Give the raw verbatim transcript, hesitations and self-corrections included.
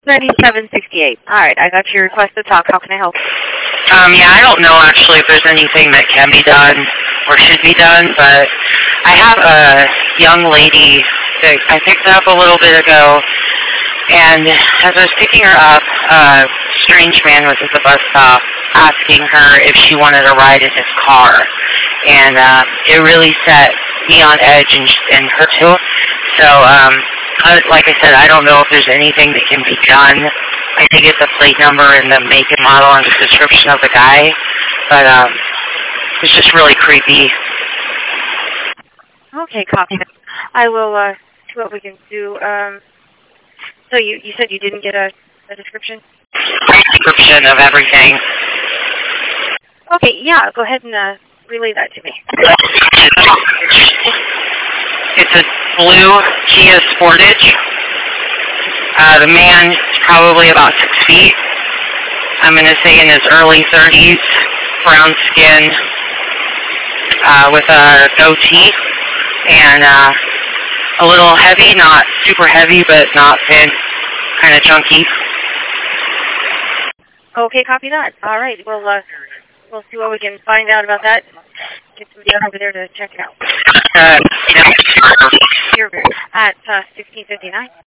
ninety-seven sixty-eight. All right, I got your request to talk. How can I help? Um, yeah, I don't know actually if there's anything that can be done or should be done, but I have a young lady that I picked up a little bit ago, and as I was picking her up, a strange man was at the bus stop asking her if she wanted to ride in his car, and uh, it really set me on edge and, and her too. So, um, like I said, I don't know if there's anything that can be done. I think it's the plate number and the make and model and the description of the guy, but um, it's just really creepy. Okay, copy. I will uh, see what we can do. Um, so you, you said you didn't get a, a description? Description of everything. Okay, yeah, go ahead and uh, relay that to me. It's a blue Kia Sportage. Uh, the man is probably about six feet. I'm going to say in his early thirties, brown skin, uh, with a goatee, and uh, a little heavy, not super heavy, but not thin, kind of chunky. Okay, copy that. All right, we'll uh, we'll see what we can find out about that. Get somebody over there to check it out. Uh, you know, Here at uh, sixteen fifty-nine.